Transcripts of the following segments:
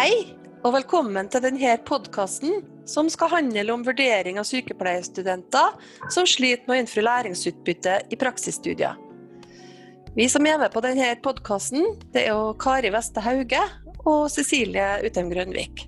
Hei, og velkommen til denne podcasten som skal handle om vurdering av sykepleierstudenter som sliter med å innfri læringsutbytte i praksisstudier. Vi som er med på denne podcasten, det er jo Kari Veste Hauge og Cecilie Utheim Grønvik.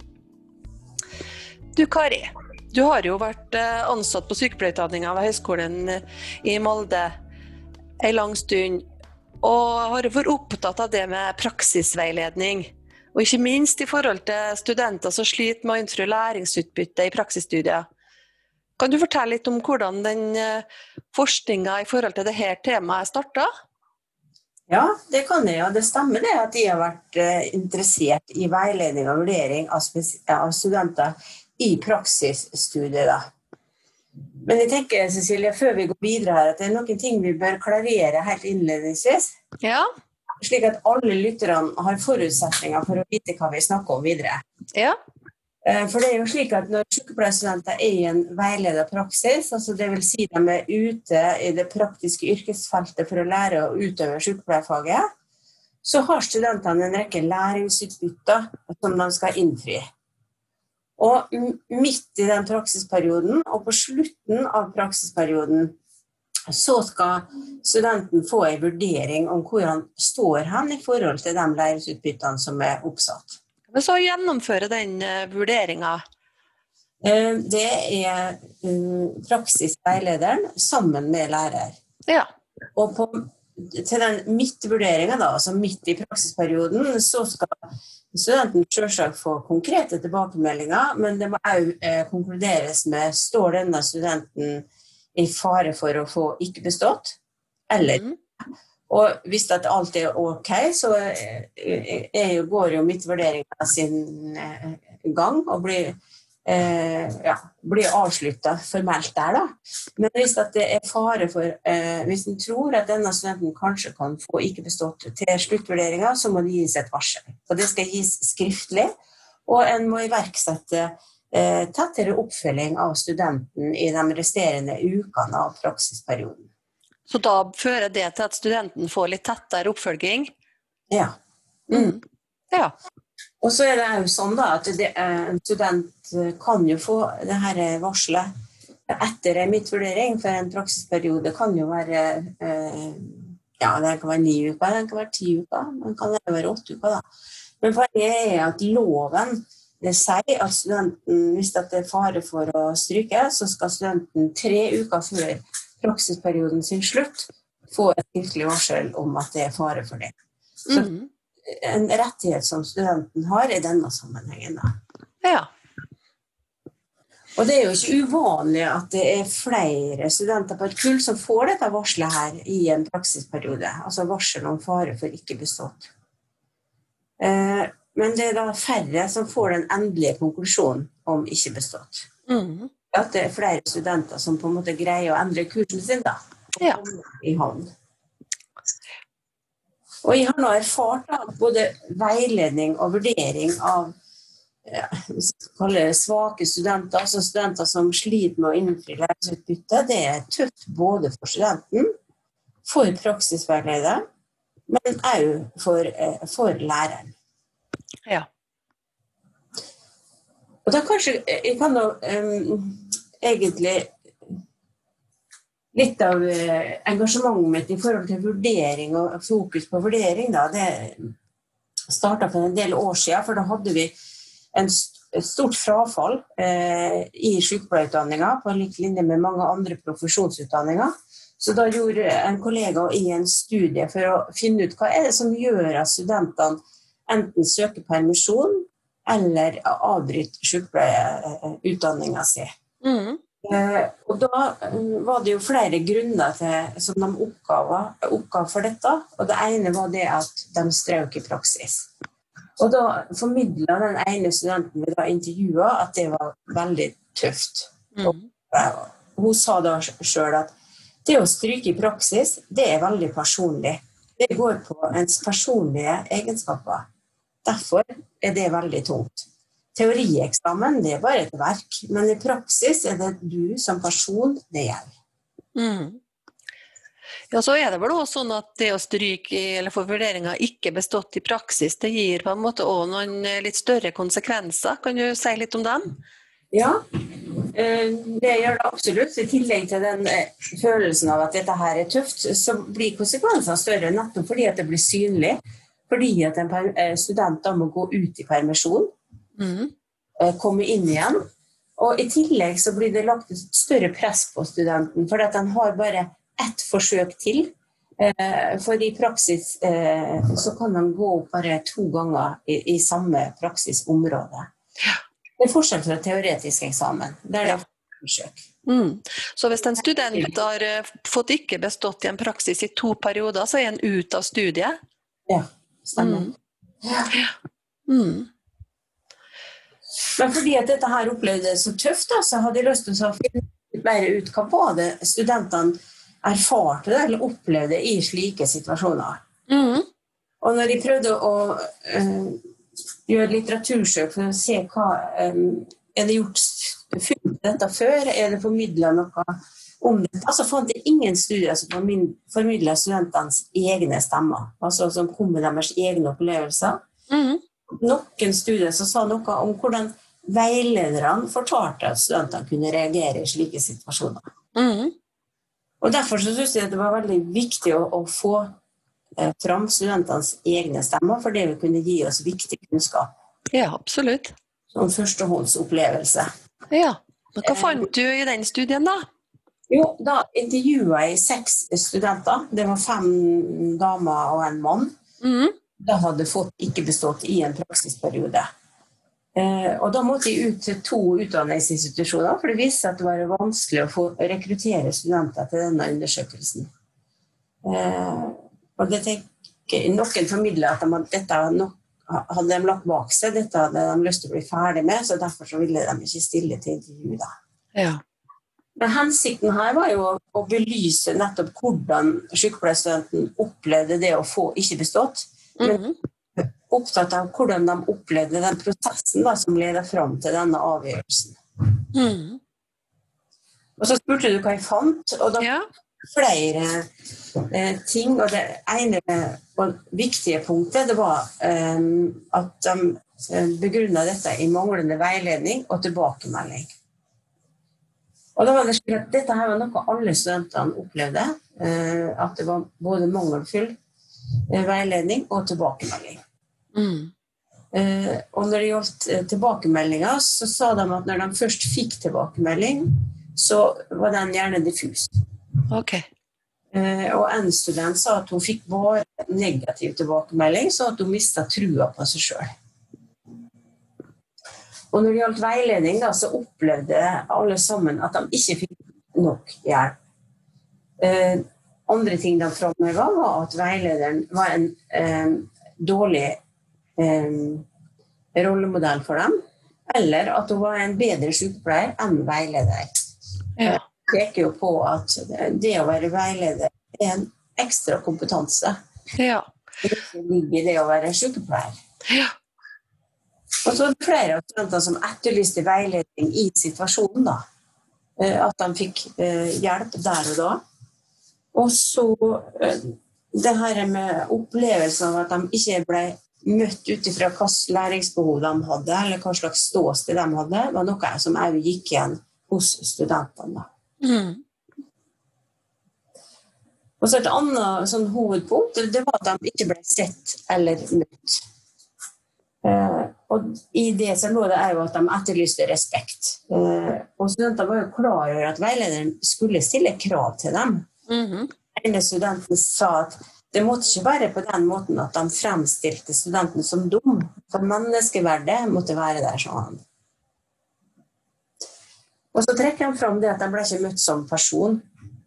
Du Kari, du har jo vært ansatt på sykepleierutdanningen ved Høgskolen i Molde en lang stund, og har vært opptatt av det med praksisveiledning. Og ikke minst i forhold til studenter som sliter med å innfri læringsutbytte i praksisstudier. Kan du fortelle litt om hvordan den forskningen i forhold til dette temaet startet? Ja, det kan jeg, og det stemmer det at jeg har vært interessert i veiledning og vurdering av studenter i praksisstudier. Da. Men jeg tenker, Cecilie, før vi går videre her, at det er noen ting vi bør klarere helt innledningsvis. Ja. Slik at alle lytterne har forutsetninger for å vite hva vi snakker om videre. Ja. For det er jo slik at når sykepleierstudenter er i en veiledet praksis, altså det vil si de er ute i det praktiske yrkesfeltet for å lære å utøve sykepleierfaget, så har studentene en rekke læringsutbytter som de skal innfri. Og midt i den praksisperioden, og på slutten av praksisperioden, så skal studenten få en vurdering om hvor han står hen i forhold til de læringsutbyttene som er oppsatt. Men så gjennomføre den vurderingen? Det er praksisveilederen sammen med lærer. Ja. Og til den midtvurderingen, da, altså midt i praksisperioden, så skal studenten selvsagt få konkrete tilbakemeldinger, men det må også konkluderes med, står denne studenten i fare for å få ikke bestått, eller og hvis at alt er ok, så går jo midtvurderingen sin gang og blir avsluttet formelt der da. Men hvis at det er fare for, hvis en tror at denne studenten kanskje kan få ikke bestått til sluttvurderingen, så må det gis et varsel. Og det skal gis skriftlig, og en må iverksette tettere oppfølging av studenten i de resterende ukene av praksisperioden. Så da fører det til at studenten får litt tettere oppfølging? Ja. Ja. Og så er det jo sånn da, at en student kan jo få det her varselet etter en midtvurdering, for en praksisperiode kan jo være, den kan være 9 uker, den kan være 10 uker, den kan være 8 uker da. Men poenget er at loven det sier at studenten, hvis det er fare for å stryke, så skal studenten 3 uker før praksisperioden sin slutt få et skriftlig varsel om at det er fare for det. Så en rettighet som studenten har i denne sammenhengen. Da. Ja. Og det er jo ikke uvanlig at det er flere studenter på et kull som får dette varselet her i en praksisperiode, altså varsel om fare for ikke bestått. Men det er da færre som får den endelige konklusjonen om ikke bestått. At det er flere studenter som på en måte greier å endre kursen sin da, og komme i havn. Og jeg har nå erfart da, både veiledning og vurdering av svake studenter, altså studenter som sliter med å innfri læringsutbytte. Det er tøft både for studenten, for praksisveileder, men også for læreren. Ja. Og da kanskje, jeg kan da egentlig litt av engasjementet mitt i forhold til vurdering og fokus på vurdering da, det startet for en del år siden, for da hadde vi et stort frafall i sykepleierutdanningen på lik linje med mange andre profesjonsutdanninger. Så da gjorde en kollega i en studie for å finne ut hva er det som gjør at studentene enten søker permisjon eller avbryter sykepleierutdanningen sin. Og da var det jo flere grunner som de oppgav for dette, og det ene var det at de strøk i praksis. Og da formidlet den ene studenten vi da intervjuet at det var veldig tøft. Og hun sa da selv at det å stryke i praksis, det er veldig personlig. Det går på ens personlige egenskaper. Derfor er det veldig tungt. Teorieksamen, det er bare et verk, men i praksis er det du som person det gjelder. Ja, så er det vel også sånn at det å stryke eller få vurderinger ikke bestått i praksis, det gir på en måte også noen litt større konsekvenser. Kan du si litt om dem? Ja, det gjør det absolutt. I tillegg til den følelsen av at dette her er tøft, så blir konsekvensene større nettopp fordi at det blir synlig. Fordi at en student da må gå ut i permisjon, komme inn igjen. Og i tillegg så blir det lagt et større press på studenten, fordi at han har bare ett forsøk til. For i praksis så kan han gå opp bare 2 ganger i samme praksisområde. Det er forskjell fra teoretisk eksamen, der det er forsøk. Så hvis en student har fått ikke bestått i en praksis i 2 perioder, så er han ut av studiet? Ja, stemmer. Men fordi at dette her opplevde så tøft, da, så hadde jeg lyst til å finne mer ut hva var det studentene erfarte det, eller opplevde i slike situasjoner. Og når de prøvde å gjøre litteratursøk for å se hva er det gjort funnet dette før, er det formidlet noe om det, så fant jeg ingen studier som formidlet studentenes egne stemmer, altså som kom med deres egne opplevelser. Noen studier som sa noe om hvordan veilederne fortalte at studentene kunne reagere i slike situasjoner. Og derfor så synes jeg at det var veldig viktig å få fram studentenes egne stemmer, for det vil kunne gi oss viktig kunnskap. Ja, absolutt. Som førstehåndsopplevelse. Ja, men hva fant du i den studien da? Jo, da intervjuet jeg 6 studenter. Det var 5 damer og en mann. Da hadde fått ikke bestått i en praksisperiode. Og da måtte jeg ut til 2 utdanningsinstitusjoner, for det viste at det var vanskelig å få rekruttere studenter til denne undersøkelsen. Og det tenker noen formidler at dette hadde de lagt bak seg, dette hadde de lyst til å bli ferdig med, så derfor så ville de ikke stille til intervju da. Ja. Men hensikten her var jo å belyse nettopp hvordan sykepleierstudenten opplevde det å få ikke bestått, men opptatt av hvordan de opplevde den prosessen da, som ledet fram til denne avgjørelsen. Og så spurte du hva jeg fant, og da flere ting, og det ene og viktige punktet det var at de begrunnet dette i manglende veiledning og tilbakemelding. Og da var det slik at dette her var noe alle studentene opplevde, at det var både mangelfull veiledning og tilbakemelding. Og når det gjaldt tilbakemeldinger, så sa de at når de først fikk tilbakemelding, så var den gjerne diffus. Ok. Og en student sa at hun fikk bare negativ tilbakemelding, så at hun mistet trua på seg selv. Og når det gjaldt veiledning, da, så opplevde alle sammen at de ikke fikk nok hjelp. Andre ting de framhevet var at veilederen var en dårlig rollemodell for dem, eller at hun var en bedre sykepleier enn veileder. Ja. Det peker jo på at det å være veileder er en ekstra kompetanse. Ja. Det ligger i det å være sykepleier. Ja. Og så er det flere av studenter som etterlyste veiledning i situasjonen da. At de fikk hjelp der og da. Og så det her med opplevelsen av at de ikke ble møtt ut ifra hva læringsbehov de hadde, eller hva slags ståsted de hadde, var noe som også gikk igjen hos studentene. Og så et annet sånn hovedpunkt, det var at de ikke ble sett eller møtt. Og i det så lå det jo at de etterlyste respekt. Og studentene var jo klar over at veilederen skulle stille krav til dem. En studenten sa at det måtte ikke være på den måten at de fremstilte studenten som dum, for menneskeverdet måtte være der, sa han. Og så trekker han fram det at de ble ikke møtt som person.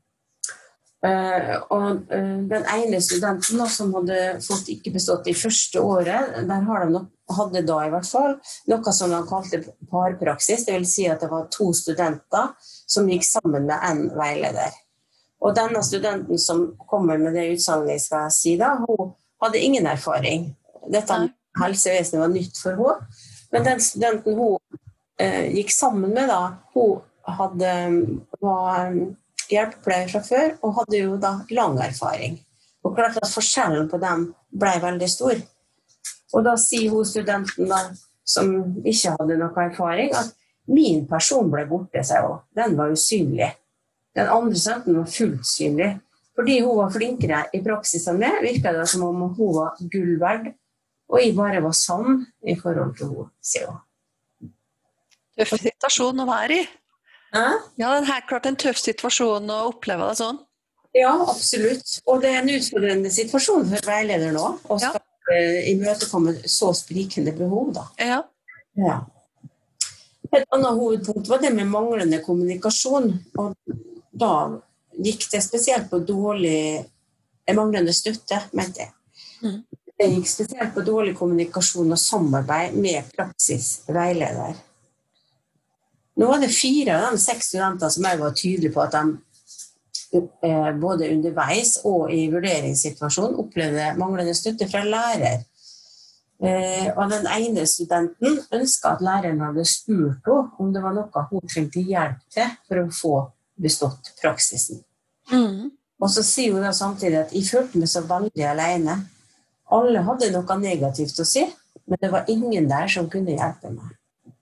Og den ene studenten som hadde fått ikke bestått i første året, der hadde da i hvert fall noe som de kalte parpraksis, det vil si at det var 2 studenter som gikk sammen med en veileder. Og denne studenten som kommer med det utsagnet jeg skal si da, hun hadde ingen erfaring. Dette helsevesenet var nytt for henne. Men den studenten hun gikk sammen med da, hun var hjelpepleier fra før, og hadde jo da lang erfaring. Og klart at forskjellen på dem ble veldig stor. Og da sier hun studenten da, som ikke hadde noe erfaring, at min person ble borte, sa hun. Den var usynlig. Den andre studenten var fullt synlig. Fordi hun var flinkere i praksis enn meg, virket det som om hun var gull verd, og jeg bare var sann i forhold til henne, sier hun. Tøff situasjon å være i. Ja, Ja, det er helt klart en tøff situasjon å oppleve det sånn. ja, absolutt. Og det er en utfordrende situasjon for veileder nå, og skal imøtekomme så sprikende behov da. Ja. Ja. Et annet hovedpunkt var det med manglende kommunikasjon, og da gikk det spesielt på manglende støtte, mente jeg. Mm. Det gikk spesielt på dårlig kommunikasjon og samarbeid med praksisveileder. Nå var det 4 av de 6 studenter som jeg var tydelig på at de både underveis og i vurderingssituasjonen opplevde manglende støtte fra lærer. Og den ene studenten ønsket at læreren hadde spurt henne om det var noe hun trengte hjelp til for å få bestått praksisen. Mm. Og så sier hun da samtidig at jeg følte meg så veldig alene. Alle hadde noe negativt å si, men det var ingen der som kunne hjelpe meg.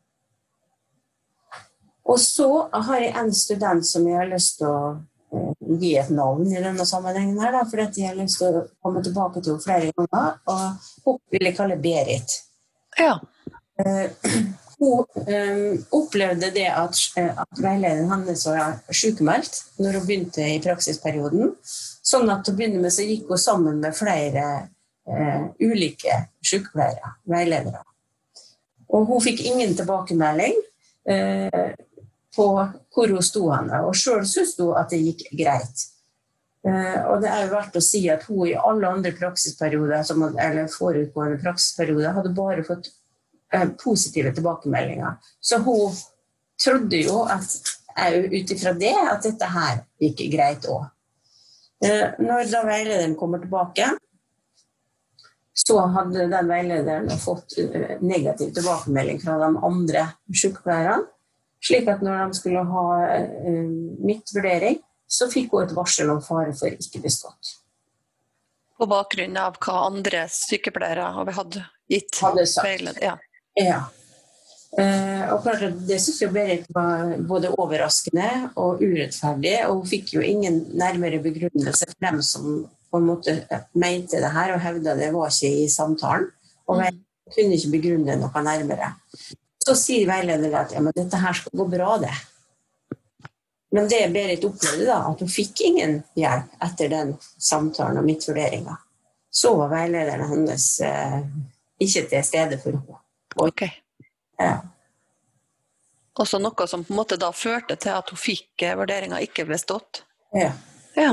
Og så har jeg en student som jeg har lyst til å gi et navn i denne sammenhengen her, da, fordi jeg har lyst til å komme tilbake til henne flere ganger, og hun vil jeg kalle Berit. Ja. Hun opplevde det at veilederen hennes var sykemeldt når hun begynte i praksisperioden, sånn at til å begynne med så gikk hun sammen med flere ulike sykepleiere, veiledere. Og hun fikk ingen tilbakemelding på hvor hun stod henne, og selv synes hun at det gikk greit. Og det er jo verdt å si at hun i alle andre praksisperioder, eller forutgående praksisperioder, hadde bare fått positive tilbakemeldinger. Så hun trodde jo ut ifra det at dette her gikk greit også. Når da veilederen kommer tilbake, så hadde den veilederen fått negativ tilbakemelding fra de andre sykepleierne, slik at når de skulle ha midtvurdering, så fikk hun et varsel om fare for ikke bestått. På bakgrunn av hva andre sykepleiere hadde gitt. Hadde sagt. Veileder, ja. Ja. Og klart at det synes jeg Berit var både overraskende og urettferdig, og hun fikk jo ingen nærmere begrunnelse for dem som på en måte mente det her og hevde det var ikke i samtalen, og kunne ikke begrunne noe nærmere. Så sier veilederen at ja, men dette her skal gå bra det. Men det Berit opplevde da, at hun fikk ingen hjelp etter den samtalen og midtvurderingen. Så var veilederen hennes ikke til stede for henne. Ok. Ja. Også noe som på en måte da førte til at hun fikk vurderingen ikke bestått. Ja. Ja.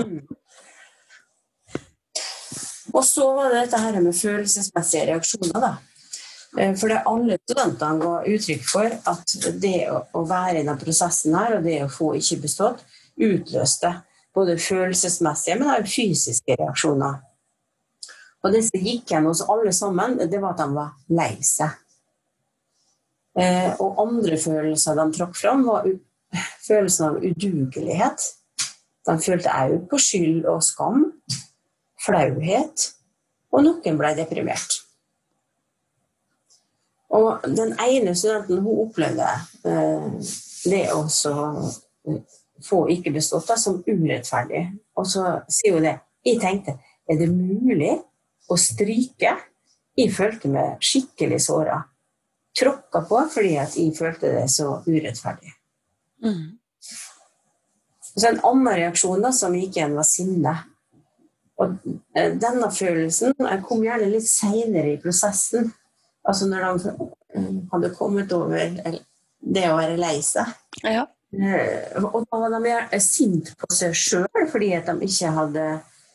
Og så var det dette her med følelsesmessige reaksjoner da. For det alle studentene ga uttrykk for at det å være i den prosessen her, og det å få ikke bestått, utløste både følelsesmessige, men også fysiske reaksjoner. Og det som gikk igjen hos alle sammen, det var at de var lei seg. Og andre følelser de trakk fram var følelsen av udugelighet. De følte også på skyld og skam, flauhet, og noen ble deprimert. Og den ene studenten hun opplevde det å få ikke bestått som urettferdig. Og så sier hun det. Jeg tenkte, er det mulig å stryke? Jeg følte meg skikkelig såret. Tråkket på fordi at jeg følte det så urettferdig. Så en annen reaksjon da, som gikk igjen var sinne. Og denne følelsen kom gjerne litt senere i prosessen. Altså når de hadde kommet over det å være lei seg. Ja. Og da var de sint på seg selv, fordi at de ikke hadde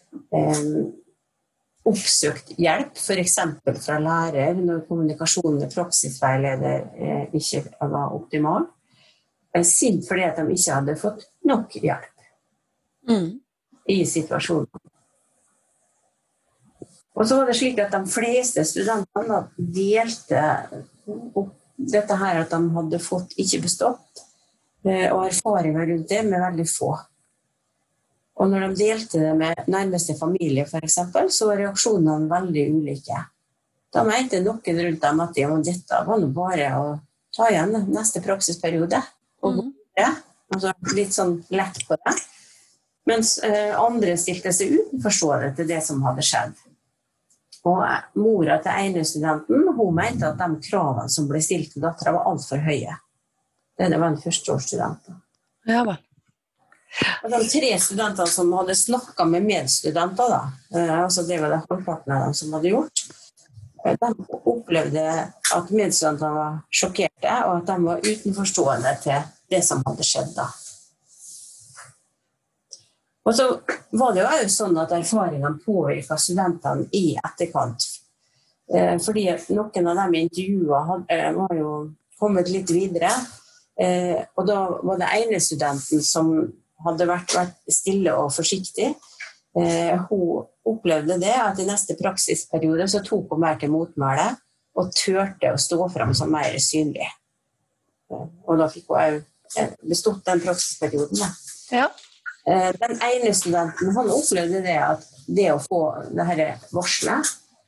oppsøkt hjelp, for eksempel fra lærer, når kommunikasjonen med praksisveileder ikke var optimal. Sint fordi at de ikke hadde fått nok hjelp i situasjonen. Og så var det slik at de fleste studentene delte opp dette her at de hadde fått ikke bestått, og erfaringer rundt det med veldig få. Og når de delte det med nærmeste familie, for eksempel, så var reaksjonene veldig ulike. Da mente noen rundt dem at dette var nå bare å ta igjen neste praksisperiode. Og altså litt sånn lett på det. Mens andre stilte seg utenforstående til det som hadde skjedd. Og mora til ene studenten, hun mente at de kravene som ble stilt til datteren var alt for høye. Det var en førsteårsstudent. Ja, vel. Og de 3 studentene som hadde snakket med medstudenter, altså det var det halvparten av dem som hadde gjort, de opplevde at medstudentene var sjokkerte, og at de var utenforstående til det som hadde skjedd da. Og så var det jo også sånn at erfaringene påvirket studentene i etterkant. Fordi noen av dem i intervjuet var jo kommet litt videre. Og da var det ene studenten som hadde vært stille og forsiktig. Hun opplevde det at i neste praksisperiode så tok hun mer til motmæle og tørte å stå frem som mer synlig. Og da fikk hun også bestått den praksisperioden. Ja. Den ene studenten, han opplevde det at det å få det her varslet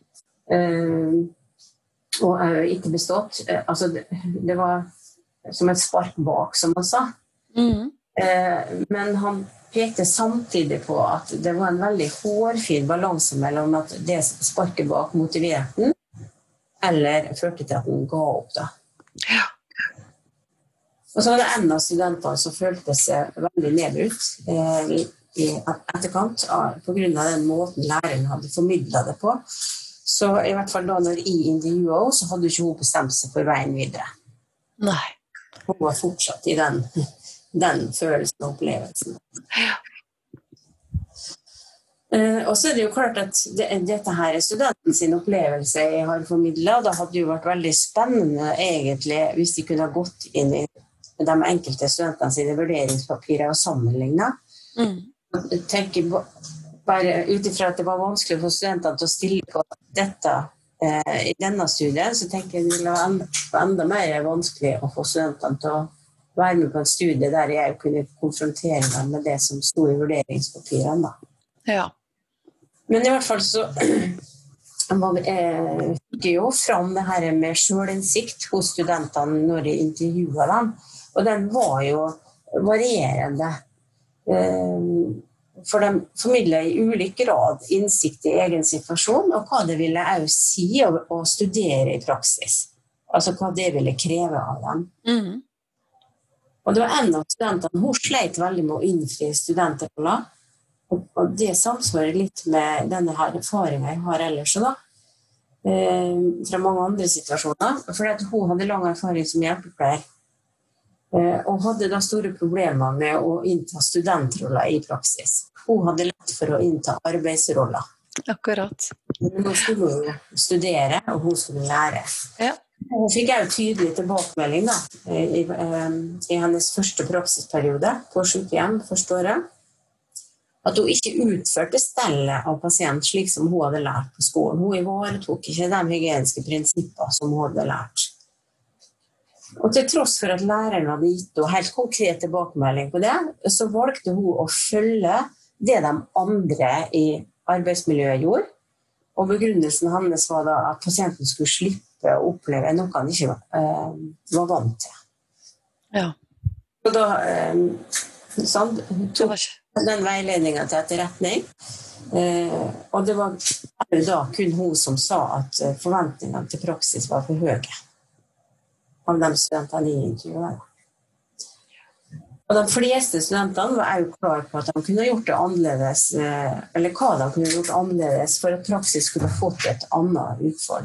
og ikke bestått, altså det var som et spark bak, som han sa. Men han pekte samtidig på at det var en veldig hårfin balanse mellom at det sparket bak motiverte den, eller førte til at den ga opp da. Ja. Og så var det en av studentene som følte seg veldig nedbrutt i etterkant på grunn av den måten læreren hadde formidlet det på. Så i hvert fall da når jeg intervjuet så hadde ikke hun bestemt seg for veien videre. Nei. Hun var fortsatt i den følelsen og opplevelsen. Ja. Og så er det jo klart at dette her er studenten sin opplevelse jeg har formidlet. Det hadde jo vært veldig spennende egentlig hvis de kunne ha gått inn i de enkelte studentene sine vurderingspapirer og sammenlignet. Jeg tenker bare utifra at det var vanskelig for studentene til å stille på dette i denne studien, så tenker jeg det ville være enda mer vanskelig å få studentene til å være med på en studie der jeg kunne konfrontere dem med det som stod i vurderingspapirene. Ja. Men i hvert fall så fikk jeg jo fram det her med selvinnsikt hos studentene når jeg intervjuet dem. Og den var jo varierende. For de formidlet i ulik grad innsikt i egen situasjon, og hva det ville også si å studere i praksis. Altså hva det ville kreve av dem. Og det var en av studentene, hun sleit veldig med å innfri studenterroller. Og det samsvarer litt med denne her erfaringen jeg har ellers da. Fra mange andre situasjoner. For hun hadde lang erfaring som hjelpepleier. Og hadde da store problemer med å innta studentroller i praksis. Hun hadde lett for å innta arbeidsroller. Akkurat. Men hun skulle jo studere, og hun skulle lære. Ja. Hun fikk jo tydelig tilbakemelding da, i hennes første praksisperiode på sykehjem første året, at hun ikke utførte stellet av pasient slik som hun hadde lært på skolen. Hun ivaretok ikke de hygieniske prinsipper som hun hadde lært. Og til tross for at læreren hadde gitt henne helt konkret tilbakemelding på det, så valgte hun å følge det de andre i arbeidsmiljøet gjorde. Og begrunnelsen hennes var da at pasienten skulle slippe å oppleve noe han ikke var vant til. Ja. Og da tok den veiledningen til etterretning. Og det var da kun hun som sa at forventningene til praksis var for høye. Av de studentene i intervjuet. Og de fleste studentene var jo klar på at de kunne gjort det annerledes, eller hva de kunne gjort annerledes for at praksis skulle fått et annet utfall.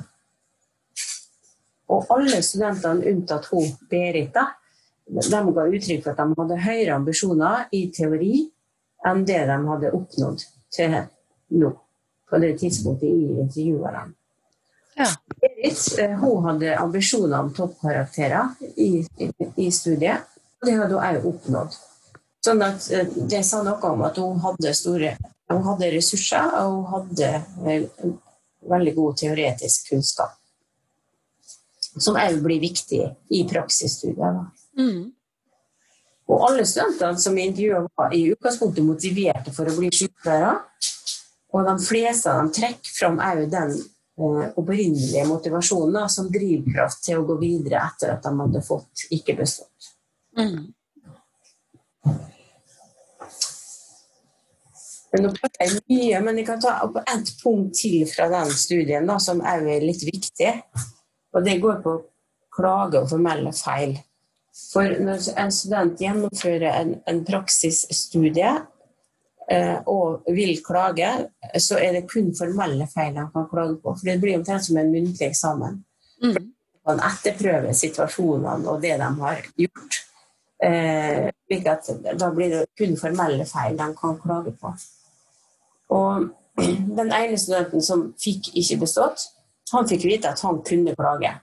Og alle studentene unntatt hun, Berita, de ga uttrykk for at de hadde høyere ambisjoner i teori enn det de hadde oppnådd til nå, på det tidspunktet i intervjuet dem. Ja. Berit, hun hadde ambisjoner om toppkarakterer i studiet, og det hadde hun også oppnådd. Sånn at det sa noe om at hun hadde ressurser, og hun hadde veldig god teoretisk kunnskap, som også blir viktig i praksisstudiet. Og alle studentene som intervjuet var i utgangspunktet motiverte for å bli sykepleiere, og de fleste av dem trekker fram den opprinnelige motivasjonen som drivkraft til å gå videre etter at de hadde fått ikke bestått. Nå prater jeg mye, men jeg kan ta opp et punkt til fra den studien da, som er litt viktig, og det går på klage og formelle feil. For når en student gjennomfører en praksisstudie og vil klage, så er det kun formelle feil han kan klage på, for det blir omtrent som en muntlig eksamen. Man etterprøver situasjonene og det de har gjort, slik at da blir det kun formelle feil de kan klage på. Og den ene studenten som fikk ikke bestått, han fikk vite at han kunne klage.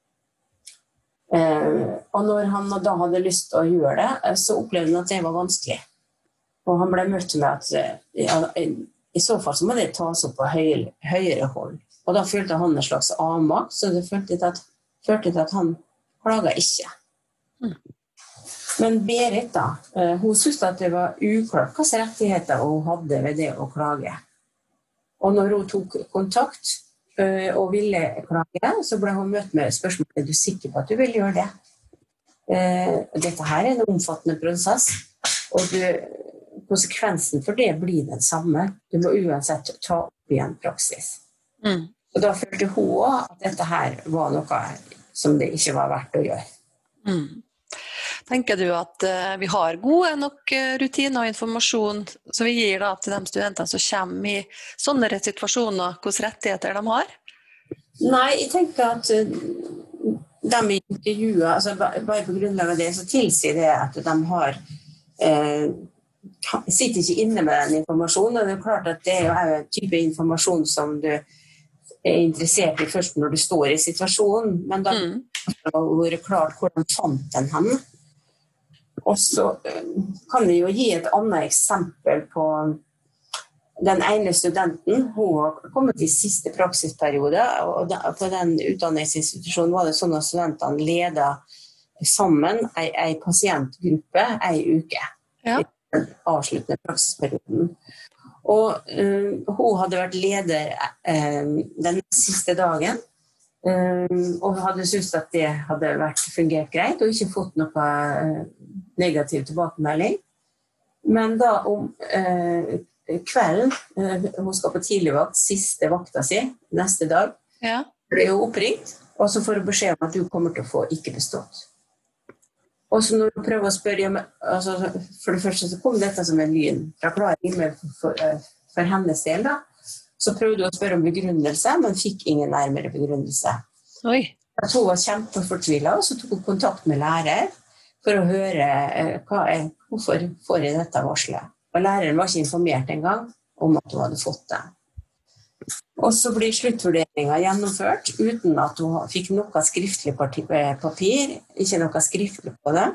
Og når han da hadde lyst til å gjøre det, så opplevde han at det var vanskelig. Og han ble møtt med at i så fall så må det tas opp på høyere hold. Og da følte han en slags avmakt, så det førte til at han klaget ikke. Men Berit da, hun syntes at det var uklart hvilke rettigheter hun hadde ved det å klage. Og når hun tok kontakt og ville klage, så ble hun møtt med spørsmålet: er du sikker på at du vil gjøre det? Dette her er en omfattende prosess, og konsekvensen for det blir den samme. Du må uansett ta opp igjen praksis. Og da følte hun også at dette her var noe som det ikke var verdt å gjøre. Tenker du at vi har gode nok rutiner og informasjon som vi gir da til de studentene som kommer i sånne situasjoner, hvilke rettigheter de har? Nei, jeg tenker at de i intervjuet, altså bare på grunnlag av det, så tilsier det at de har sitter ikke inne med den informasjonen, og det er klart at det er jo en type informasjon som du er interessert i først når du står i situasjonen, men da har det vært klart hvordan fant den hen. Og så kan jeg jo gi et annet eksempel på den ene studenten. Hun har kommet i siste praksisperiode, og på den utdanningsinstitusjonen var det sånn at studentene ledet sammen en pasientgruppe en uke. Ja. I den avsluttende praksisperioden. Og hun hadde vært leder den siste dagen, og hadde syntes at det hadde fungert greit, og ikke fått noe negativ tilbakemelding. Men da om kvelden, hun skal på tidligvakt, siste vakta si, neste dag, ble hun oppringt, og så får hun beskjed om at du kommer til å få ikke bestått. Og så når du prøver å spørre, altså, for det første så kom dette som en lyn fra klar himmel for hennes del da, så prøvde hun å spørre om begrunnelse, men fikk ingen nærmere begrunnelse. Oi. At hun var kjempefortvilet, og så tok hun kontakt med lærer for å høre hvorfor får jeg dette varslet. Og læreren var ikke informert engang om at hun hadde fått det. Og så blir sluttvurderingen gjennomført uten at hun fikk noe skriftlig papir, ikke noe skriftlig på det.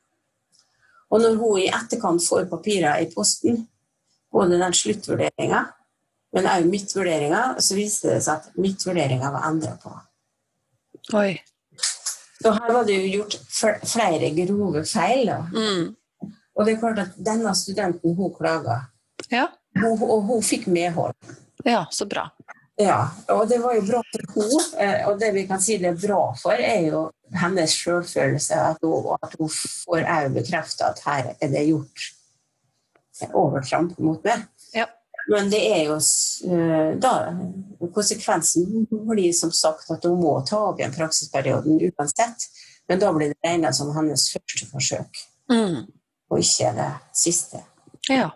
Og når hun i etterkant får papirer i posten, både den sluttvurderingen, men også midtvurderingen, så viste det seg at midtvurderingen var endret på. Oi. Så her var det jo gjort flere grove feil. Og det er klart at denne studenten, hun klaget. Ja. Og hun fikk medhold. Ja, så bra. Ja, og det var jo bra for henne, og det vi kan si det er bra for er jo hennes selvfølelse, at hun får også bekreftet at her er det gjort overtramp mot meg. Ja. Men det er jo da, konsekvensen blir som sagt at hun må ta opp igjen praksisperioden uansett, men da blir det regnet som hennes første forsøk, og ikke det siste. Ja.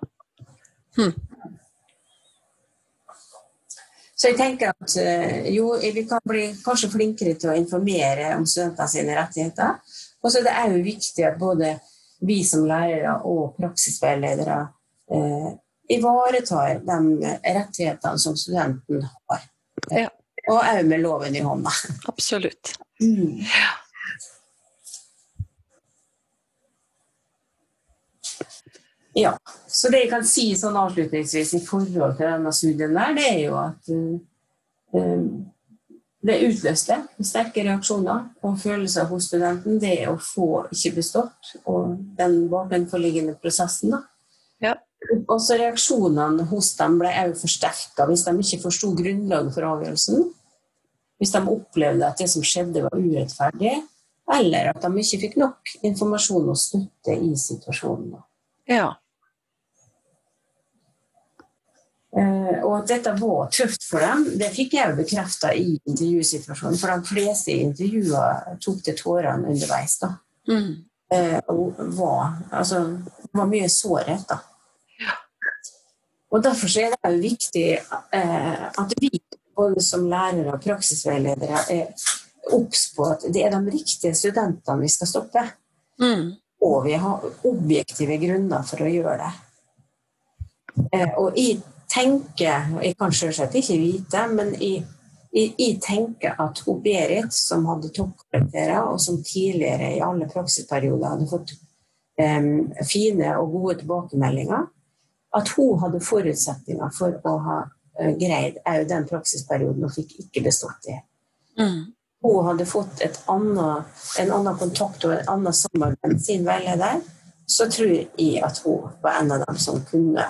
Så jeg tenker at jo, vi kan bli kanskje flinkere til å informere om studentene sine rettigheter, og så er det også viktig at både vi som lærere og praksisveiledere ivaretar de rettighetene som studenten har. Ja. Og også med loven i hånda. Absolutt. Ja. Ja, så det jeg kan si sånn avslutningsvis i forhold til denne studien der, det er jo at Det utløste sterke reaksjoner og følelser hos studenten, det å få ikke bestått, og den bakenforliggende prosessen da. Ja. Også reaksjonene hos dem ble også forsterket hvis de ikke forstod grunnlaget for avgjørelsen, hvis de opplevde at det som skjedde var urettferdig, eller at de ikke fikk nok informasjon og støtte i situasjonen. Ja. Og at dette var tøft for dem, det fikk jeg jo bekreftet i intervjusituasjonen, for de fleste i intervjuet tok til tårene underveis da. Og var mye sårhet da. Ja. Og derfor er det jo viktig at vi, både som lærere og praksisveiledere, er obs på at det er de riktige studentene vi skal stoppe. Og vi har objektive grunner for å gjøre det. Og jeg kan selvsagt ikke vite, men jeg tenker at hun Berit, som hadde toppkarakterer, og som tidligere i alle praksisperioder hadde fått fine og gode tilbakemeldinger, at hun hadde forutsetninger for å ha greid den praksisperioden og fikk ikke bestått det. Hun hadde fått en annen kontakt og en annen samarbeid med sin veileder, så tror jeg at hun var en av dem som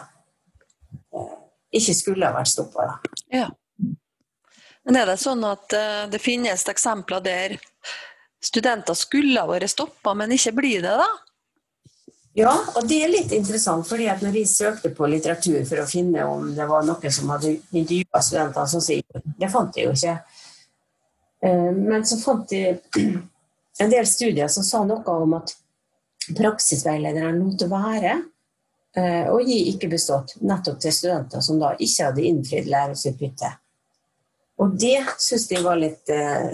ikke skulle ha vært stoppet da. Ja. Men er det sånn at det finnes eksempler der studenter skulle ha vært stoppet, men ikke blir det da? Ja, og det er litt interessant, fordi at når jeg søkte på litteratur for å finne om det var noen som hadde intervjuet studenter, så sier det fant jeg jo ikke. Men så fant jeg en del studier som sa noe om at praksisveilederne lot det være og gi ikke bestått nettopp til studenter som da ikke hadde innfridd læringsutbytte. Og det synes jeg var litt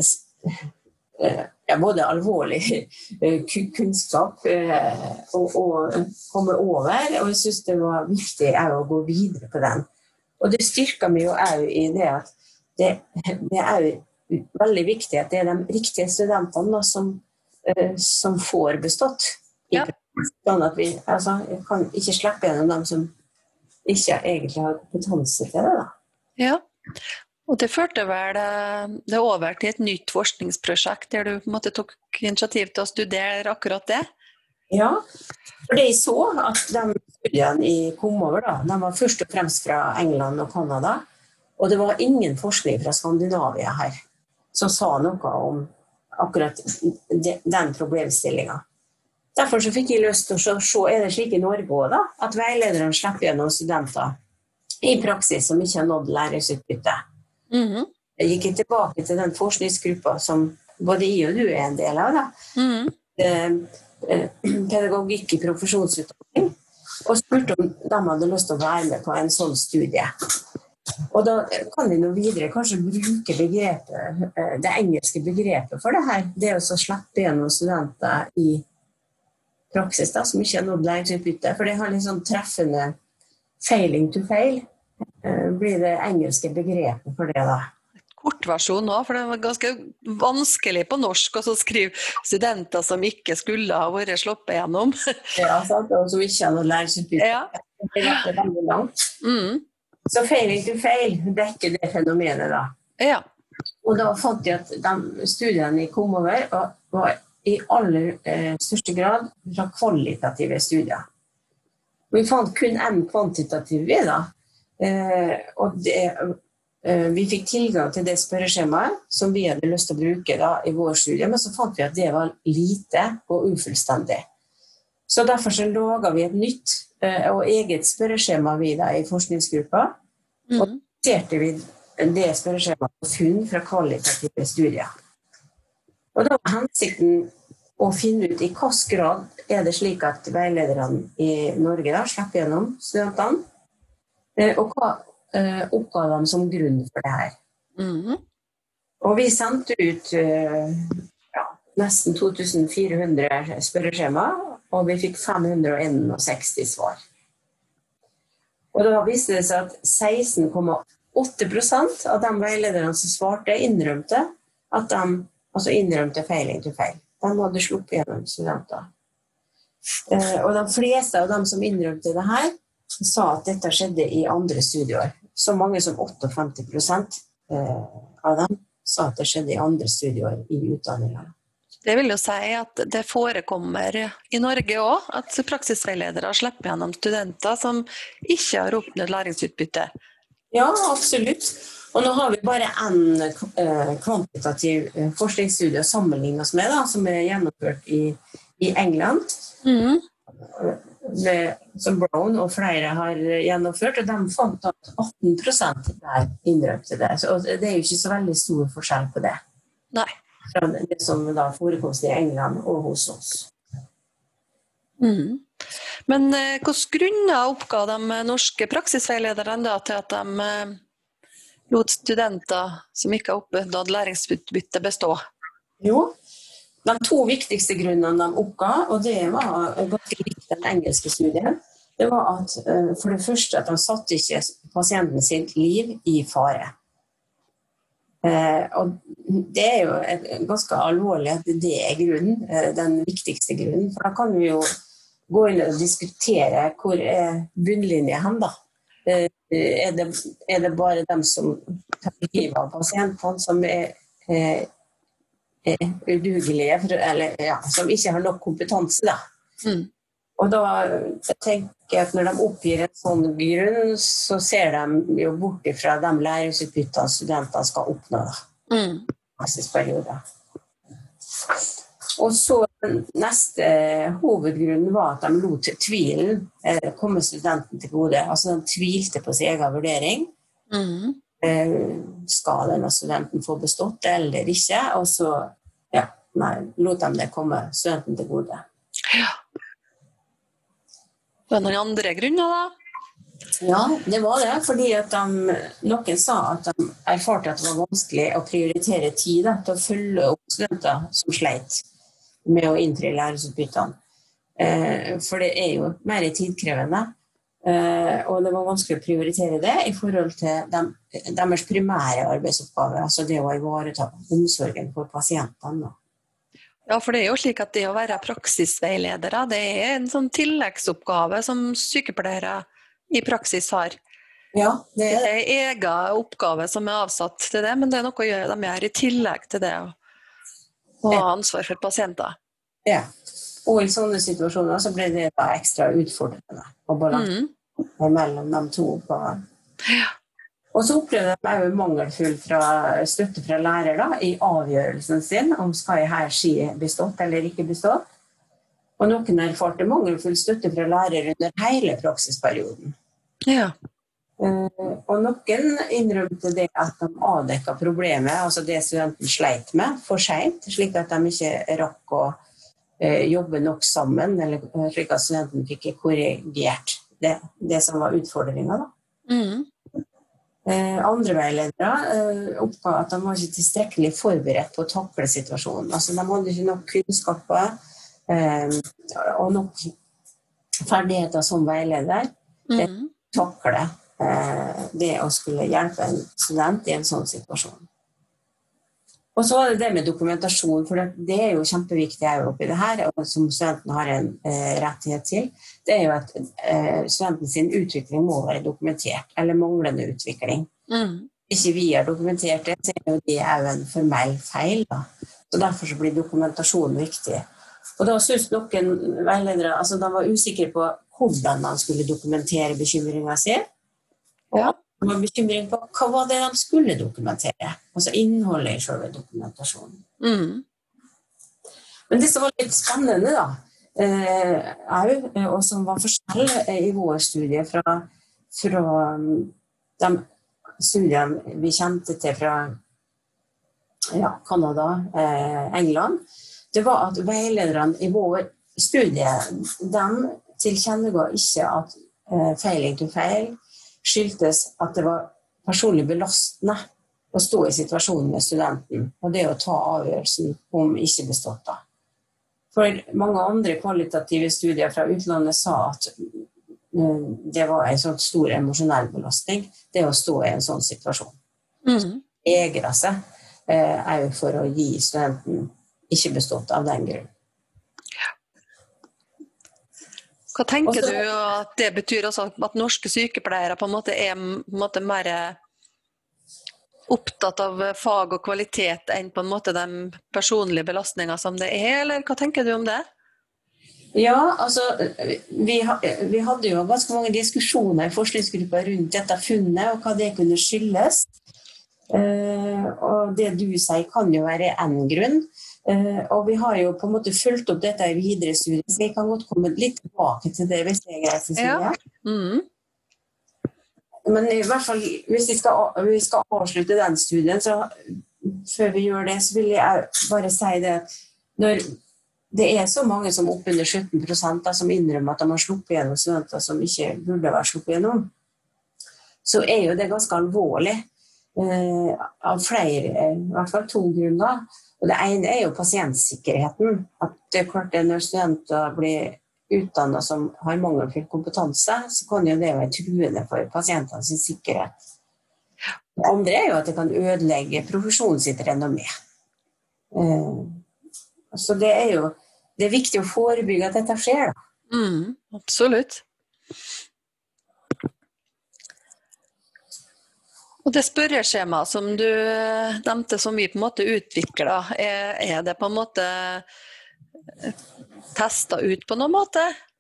både alvorlig kunnskap å komme over, og jeg synes det var viktig å gå videre på den. Og det styrker meg jo også i det at det er veldig viktig at det er de riktige studentene som får bestått. Ja. Sånn at vi kan ikke slippe gjennom dem som ikke egentlig har kompetanse til det da. Ja, og det førte vel det over til et nytt forskningsprosjekt der du på en måte tok initiativ til å studere akkurat det? Ja, for det jeg så at de studiene jeg kom over da, de var først og fremst fra England og Kanada, og det var ingen forskning fra Skandinavia her som sa noe om akkurat den problemstillingen. Derfor så fikk jeg lyst til å se, er det slik i Norge også da, at veilederne slipper gjennom studenter i praksis som ikke har nådd læringsutbytte. Jeg gikk tilbake til den forskningsgruppa som både jeg og du er en del av da. Pedagogikk i profesjonsutdanning, og spurte om de hadde lyst til å være med på en sånn studie. Og da kan de nå videre kanskje bruke det engelske begrepet for det her, det å slippe gjennom studenter i praksis da, som ikke har nådd læringsutbytte, for det har litt sånn treffende failing to fail, blir det engelske begrepet for det da. Kortversjon nå, for det var ganske vanskelig på norsk å skrive studenter som ikke skulle ha vært sluppet gjennom. Ja, sant, og som ikke har nådd læringsutbytte. Ja. Det er veldig langt. Så failing to fail dekker det fenomenet da. Ja. Og da fant jeg at de studiene jeg kom over var i aller største grad fra kvalitative studier. Vi fant kun en kvantitativ da, og vi fikk tilgang til det spørreskjemaet som vi hadde lyst til å bruke da, i vår studie, men så fant vi at det var lite og ufullstendig. Så derfor så laget vi et nytt og eget spørreskjema vi da, i forskningsgruppa, og baserte vi det spørreskjemaet på funn fra kvalitative studier. Og da var hensikten å finne ut i hvilken grad er det slik at veilederne i Norge da, slipper gjennom studentene, og hva oppgav de som grunn for det her. Og vi sendte ut nesten 2400 spørreskjema, og vi fikk 561 svar. Og da viste det seg at 16,8% av de veilederne som svarte innrømte at de innrømte failing to fail. De hadde sluppet gjennom studenter. Og de fleste av dem som innrømte det her, sa at dette skjedde i andre studieår. Så mange som 58% av dem sa at det skjedde i andre studieår i utdanningen. Det vil jo si at det forekommer i Norge også, at praksisveiledere slipper gjennom studenter som ikke har oppnådd læringsutbytte. Ja, absolutt. Og nå har vi bare en kvantitativ forskningsstudie å sammenligne oss med, da, som er gjennomført i England. Som Brown og flere har gjennomført, og de fant at 18% der innrømte det. Så det er jo ikke så veldig stor forskjell på det. Nei. Fra det som da forekomst i England og hos oss. Men hvilke grunner oppga de norske praksisveilederne da til at de lot studenter som ikke har oppnådd læringsutbytte bestå? Jo, de to viktigste grunnene de oppga, og det var ganske likt den engelske studien, det var at for det første at de satte ikke pasienten sitt liv i fare. Og det er jo ganske alvorlig at det er grunnen, den viktigste grunnen, for da kan vi jo gå inn og diskutere hvor bunnlinjen hen da. Er det bare dem som tar livet av pasientene som er udugelige, eller ja, som ikke har nok kompetanse da. Og da tenker jeg at når de oppgir en sånn grunn, så ser de jo bort fra de læringsutbyttene studentene skal oppnå da. Praksisperiode. Og så neste hovedgrunn var at de lot tvilen komme studenten til gode. Altså de tvilte på sin egen vurdering. Skal denne studenten få bestått eller ikke? Og så lot de det komme studenten til gode. Ja. Var det noen andre grunner da? Ja, det var det, fordi at noen sa at de erfarte at det var vanskelig å prioritere tid da, til å følge opp studenter som sleit med å innfri læringsutbyttene. For det er jo mer tidkrevende, og det var vanskelig å prioritere det i forhold til deres primære arbeidsoppgave, altså det å ivareta omsorgen for pasientene. Ja, for det er jo slik at det å være praksisveiledere, det er en sånn tilleggsoppgave som sykepleiere i praksis har. Ja, det er en egen oppgave som er avsatt til det, men det er noe de gjør i tillegg til det å ha ansvar for pasienter. Ja, og i sånne situasjoner så ble det da ekstra utfordrende å balansere mellom de to oppgavene. Ja. Og så opplevde de også mangelfull støtte fra lærer da, i avgjørelsen sin om skal jeg her si bestått eller ikke bestått. Og noen erfarte mangelfull støtte fra lærer under hele praksisperioden. Ja. Og noen innrømte det at de avdekket problemet, altså det studenten sleit med, for sent, slik at de ikke rakk å jobbe nok sammen, eller slik at studenten fikk korrigert det som var utfordringen da. Andre veiledere oppga at de var ikke tilstrekkelig forberedt på å takle situasjonen. Altså de hadde ikke nok kunnskaper og nok ferdigheter som veileder til å takle det å skulle hjelpe en student i en sånn situasjon. Og så var det med dokumentasjon, for det er jo kjempeviktig oppi det her, og som studenten har en rettighet til. Det er jo at studenten sin utvikling må være dokumentert, eller manglende utvikling. Ikke vi har dokumentert det, så er jo det en formell feil. Da. Så derfor så blir dokumentasjon viktig. Og da synes noen veiledere, altså de var usikre på hvordan man skulle dokumentere bekymringen sin. Ja. De var bekymret på hva var det de skulle dokumentere, altså innholdet i selve dokumentasjonen. Men det som var litt spennende da, og som var forskjell i vår studie fra de studiene vi kjente til fra Kanada, England, det var at veilederne i vår studie, de tilkjennega ikke at feiling til feil skyldtes at det var personlig belastende å stå i situasjonen med studenten, og det å ta avgjørelsen om ikke bestått da. For mange andre kvalitative studier fra utlandet sa at det var en sånn stor emosjonell belastning, det å stå i en sånn situasjon. Egra seg for å gi studenten ikke bestått av den grunnen. Hva tenker du at det betyr også at norske sykepleiere på en måte er mer opptatt av fag og kvalitet enn på en måte de personlige belastninger som det eller hva tenker du om det? Ja, altså, vi hadde jo ganske mange diskusjoner i forskningsgruppa rundt dette funnet, og hva det kunne skyldes. Og det du sier kan jo være en grunn. Og vi har jo på en måte fulgt opp dette i videre studier, så jeg kan godt komme litt tilbake til det hvis det er greit, Cecilie. Ja. Men i hvert fall, hvis vi skal avslutte den studien, så før vi gjør det, så vil jeg bare si det at når det er så mange som oppunder 17% som innrømmer at de har sluppet gjennom studenter som ikke burde være sluppet gjennom, så er jo det ganske alvorlig av flere, i hvert fall 2 grunner. Og det ene er jo pasientsikkerheten. At det er klart at når studenter blir utdannet som har mangelfull kompetanse, så kan jo det være truende for pasientenes sikkerhet. Det andre er jo at det kan ødelegge profesjonen sitt renommé. Så det er viktig å forebygge at dette skjer. Absolutt. Og det spørreskjemaet som du nevnte som vi på en måte utviklet, er det på en måte testet ut på noen måte?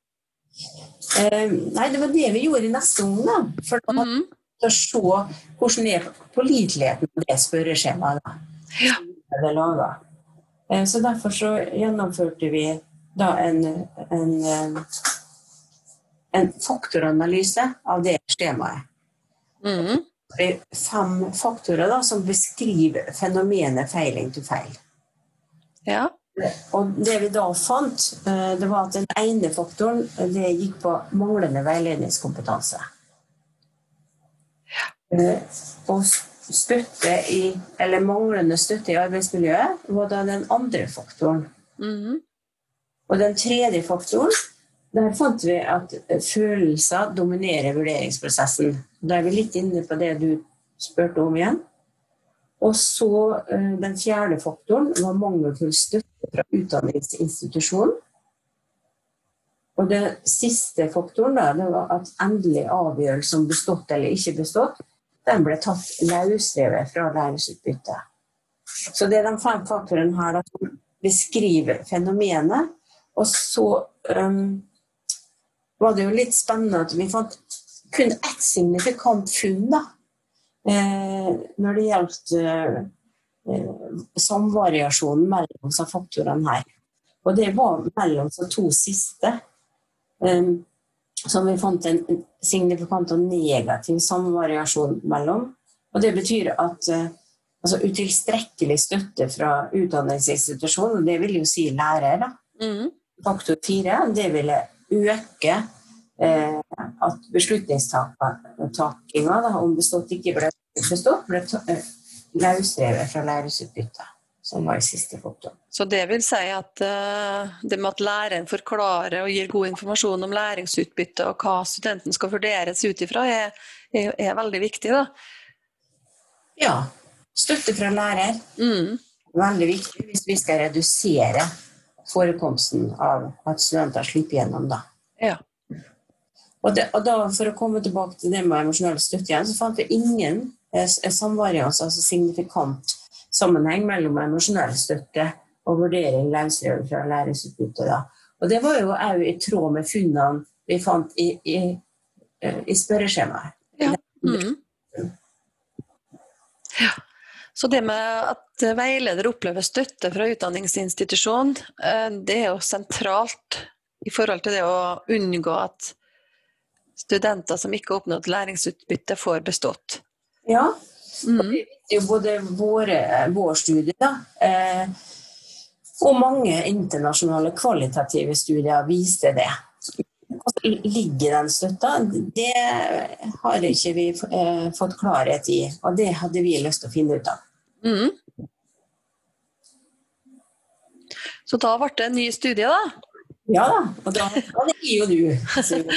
Nei, det var det vi gjorde i neste gang da. For å se hvordan er påliteligheten på det spørreskjemaet da. Ja. Det laget. Så derfor så gjennomførte vi da en faktoranalyse av det skjemaet. Det er 5 faktorer da, som beskriver fenomenet failing to fail. Ja. Og det vi da fant, det var at den ene faktoren, det gikk på manglende veiledningskompetanse. Og manglende støtte i arbeidsmiljøet var da den andre faktoren. Og den tredje faktoren, der fant vi at følelser dominerer vurderingsprosessen. Da er vi litt inne på det du spurte om igjen. Og så den fjerde faktoren var mangelfull støtte fra utdanningsinstitusjonen. Og den siste faktoren da, det var at endelig avgjørelse om bestått eller ikke bestått, den ble tatt løsrevet fra læringsutbytte. Så det er de 5 faktorene her da, som beskriver fenomenet. Og så var det jo litt spennende at vi fant kun ett signifikant funn da, når det gjaldt samvariasjonen mellom faktorene her. Og det var mellom de 2 siste, som vi fant en signifikant og negativ samvariasjon mellom. Og det betyr at utilstrekkelig støtte fra utdanningsinstitusjonen, og det vil jo si lærer da. Faktor 4, det ville øke at beslutningstakingen da, om bestått ikke ble bestått, ble løsrevet fra læringsutbytte, som var i siste faktor. Så det vil si at det med at læreren forklarer og gir god informasjon om læringsutbytte og hva studenten skal vurderes ut ifra, er veldig viktig da? Ja, støtte fra lærer. Veldig viktig hvis vi skal redusere forekomsten av at studenter slipper gjennom da. Ja. Og da, for å komme tilbake til det med emosjonell støtte igjen, så fant vi ingen samvarians, altså signifikant sammenheng mellom emosjonell støtte og vurdering løsrevet fra læringsutbytte da. Og det var jo også i tråd med funnene vi fant i spørreskjemaet. Ja. Ja. Så det med at veileder opplever støtte fra utdanningsinstitusjon, det er jo sentralt i forhold til det å unngå at studenter som ikke har oppnådd læringsutbytte får bestått. Ja, og det er jo både vår studie da, og mange internasjonale kvalitative studier viste det. Hvordan ligger den støtta? Det har ikke vi fått klarhet i, og det hadde vi lyst til å finne ut av. Så da ble det en ny studie da? Ja da, og da var det jo du.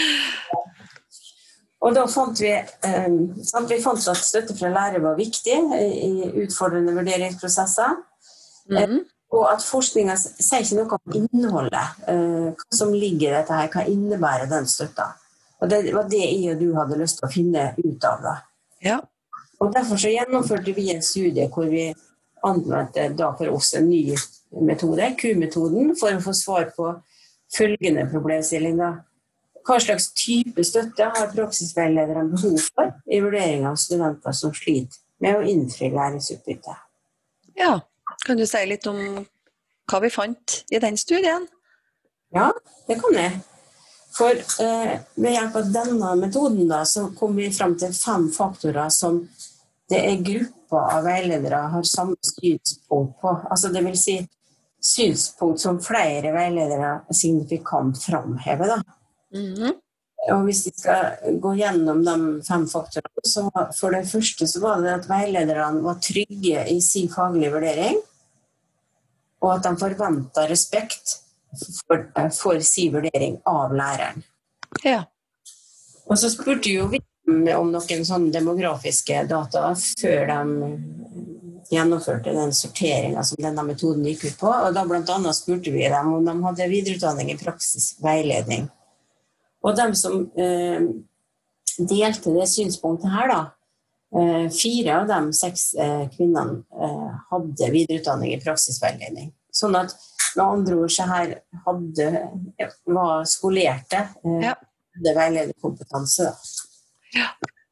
Og da fant vi at støtte fra lærer var viktig i utfordrende vurderingsprosesser, og at forskningen sier ikke noe om innholdet, hva som ligger i dette her, hva innebærer den støtta. Og det var det jeg og du hadde lyst til å finne ut av da. Ja. Og derfor så gjennomførte vi en studie hvor vi anvendte da for oss en ny metode, Q-metoden, for å få svar på følgende problemstilling da. Hva slags type støtte har praksisveilederen behov for i vurdering av studenter som sliter med å innfri læringsutbytte? Ja, kan du si litt om hva vi fant i den studien? Ja, det kan jeg. For ved hjelp av denne metoden da, så kom vi frem til 5 faktorer som det grupper av veiledere har samme synspunkt på. Altså det vil si synspunkt som flere veiledere signifikant framhever da. Og hvis vi skal gå gjennom de 5 faktorene, så for det første så var det at veilederne var trygge i sin faglige vurdering, og at de forventet respekt for sin vurdering av læreren. Ja. Og så spurte jo vi om noen sånne demografiske data før de gjennomførte den sorteringen som denne metoden gikk ut på, og da blant annet spurte vi dem om de hadde videreutdanning i praksisveiledning. Og de som delte det synspunktet her da, 4 av de 6 kvinnene hadde videreutdanning i praksisveiledning. Sånn at med andre ord så her var skolerte, hadde veilederkompetanse da. Ja.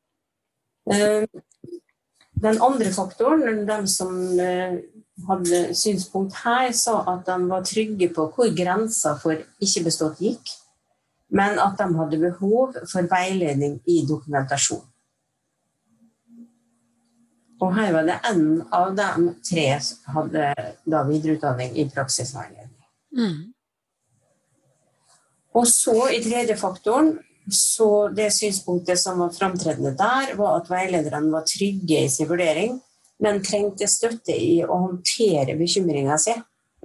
Den andre faktoren, de som hadde synspunkt her, sa at de var trygge på hvor grensen for ikke bestått gikk, men at de hadde behov for veiledning i dokumentasjon. Og her var det en av de 3 som hadde da videreutdanning i praksisveiledning. Og så i tredje faktoren, så det synspunktet som var fremtredende der, var at veilederne var trygge i sin vurdering, men trengte støtte i å håndtere bekymringen sin.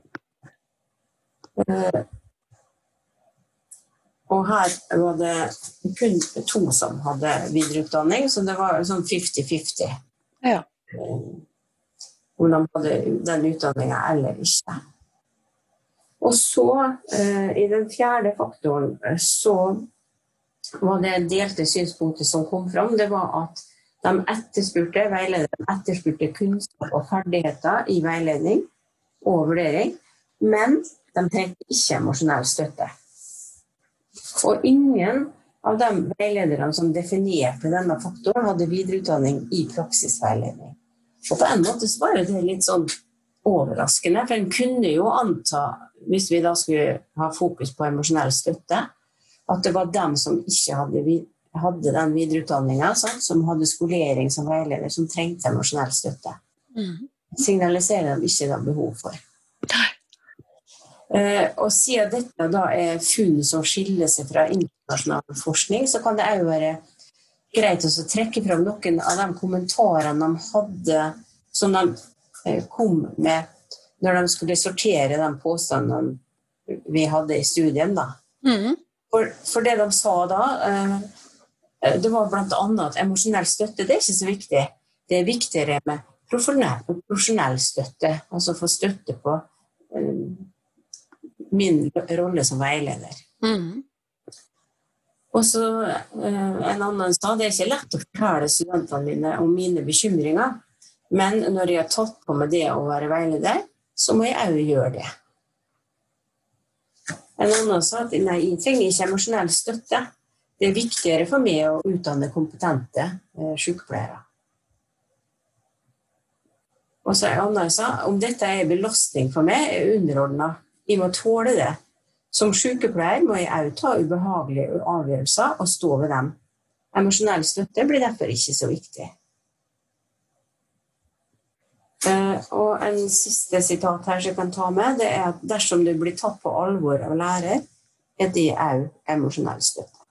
Og her var det kun 2 som hadde videreutdanning, så det var sånn 50-50. Ja. Om de hadde den utdanningen eller ikke. Og så, i den fjerde faktoren, så var det delte synspunkter som kom fram. Det var at veilederen etterspurte kunnskap og ferdigheter i veiledning og vurdering, men de trengte ikke emosjonell støtte. Og ingen av de veilederne som definerte denne faktoren hadde videreutdanning i praksisveiledning. Og på en måte så var det litt sånn overraskende, for en kunne jo anta, hvis vi da skulle ha fokus på emosjonell støtte, at det var dem som ikke hadde den videreutdanningen, som hadde skolering som veileder, som trengte emosjonell støtte. Signaliserer de ikke da behov for. Og siden dette da funn som skiller seg fra internasjonal forskning, så kan det også være greit å trekke frem noen av de kommentarene de hadde, som de kom med når de skulle sortere de påstandene vi hadde i studien da. For det de sa da, det var blant annet at emosjonell støtte, det ikke så viktig. Det viktigere med profesjonell støtte, altså få støtte på min rolle som veileder. Og så en annen sa, det ikke lett å fortelle studentene mine om mine bekymringer, men når jeg har tatt på meg det å være veileder, så må jeg også gjøre det. En annen sa at nei, jeg trenger ikke emosjonell støtte. Det er viktigere for meg å utdanne kompetente sykepleiere. Og så en annen sa, om dette belastning for meg, underordnet. Jeg må tåle det. Som sykepleier må jeg også ta ubehagelige avgjørelser og stå ved dem. Emosjonell støtte blir derfor ikke så viktig. Og en siste sitat her som jeg kan ta med, det at dersom du blir tatt på alvor av lærer, det også emosjonell støtte.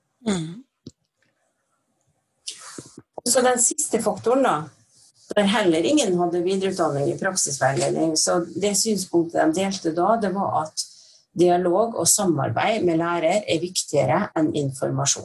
Så den siste faktoren da, der heller ingen hadde videreutdanning i praksisveiledning, så det synspunktet de delte da, det var at dialog og samarbeid med lærer viktigere enn informasjon.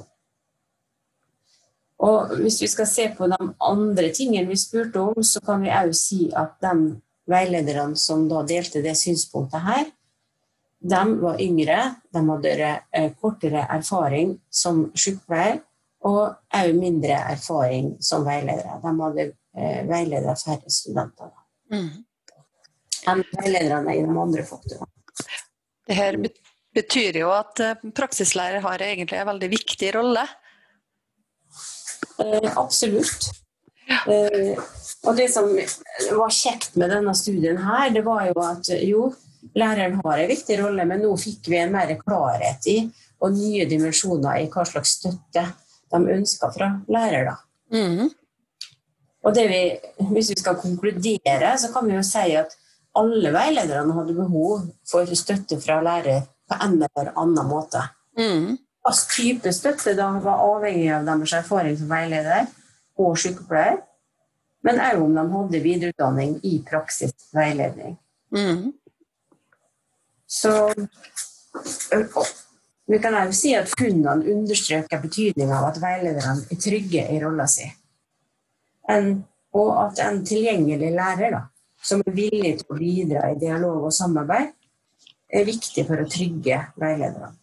Og hvis vi skal se på de andre tingene vi spurte om, så kan vi også si at de veilederne som da delte det synspunktet her, de var yngre, de hadde kortere erfaring som sykepleier, og også mindre erfaring som veiledere. De hadde veiledet færre studenter enn veilederne i de andre faktorene. Det her betyr jo at praksislærer har egentlig en veldig viktig rolle. Absolutt. Og det som var kjekt med denne studien her, det var jo at læreren har en viktig rolle, men nå fikk vi en mer klarhet i og nye dimensjoner i hva slags støtte de ønsker fra lærer da. Og hvis vi skal konkludere, så kan vi jo si at alle veilederne hadde behov for støtte fra lærer på en eller annen måte. Hva type støtte da var avhengig av deres erfaring som veileder og sykepleier, men også om de hadde videreutdanning i praksisveiledning. Så vi kan også si at funnene understreker betydningen av at veilederne er trygge i rollen sin, og at en tilgjengelig lærer da, som er villig til å bidra i dialog og samarbeid, er viktig for å trygge veilederne.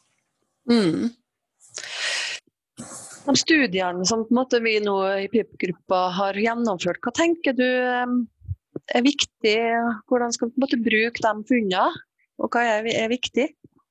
De studiene som på en måte vi nå i PIP-gruppa har gjennomført, hva tenker du er viktig? Hvordan skal vi på en måte bruke de funnene? Og hva er viktig?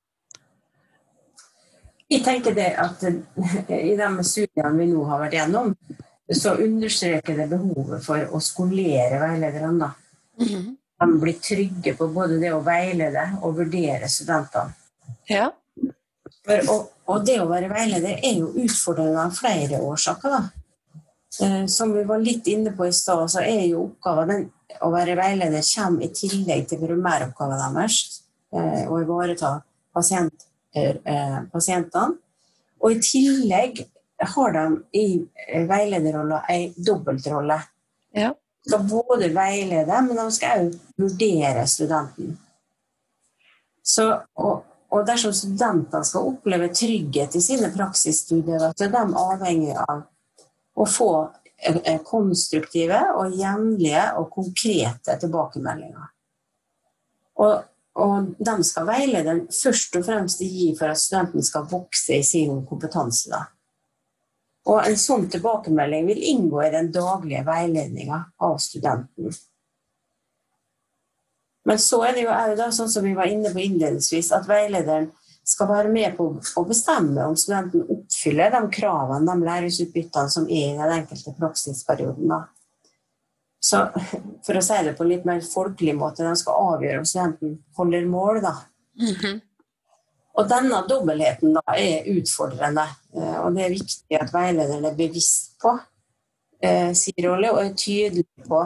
Jeg tenker det at i de studiene vi nå har vært gjennom, så understreker det behovet for å skolere veilederne. De blir trygge på både det å veilede og vurdere studentene. Ja. Og det å være veileder er jo utfordrende av flere årsaker da. Som vi var litt inne på i sted, så er jo oppgaven å være veileder kommer i tillegg til primæroppgaven deres, å ivareta pasientene. Og i tillegg har de i veilederrollen en dobbeltrolle. Ja. De skal både veilede, men de skal også vurdere studenten. Og dersom studentene skal oppleve trygghet i sine praksisstudier, så er de avhengig av å få konstruktive og jevnlige og konkrete tilbakemeldinger. Og de skal veilede først og fremst gi for at studenten skal vokse i sin kompetanse da. Og en sånn tilbakemelding vil inngå i den daglige veiledningen av studenten. Men så er det jo da, sånn som vi var inne på innledningsvis, at veilederen skal være med på å bestemme om studenten oppfyller de kravene, de læringsutbyttene som er i den enkelte praksisperioden. Da. Så for å si det på en litt mer folkelig måte, de skal avgjøre om studenten holder mål. Da. Og denne dobbeltheten da er utfordrende, og det er viktig at veilederen er bevisst på sin rolle og er tydelig på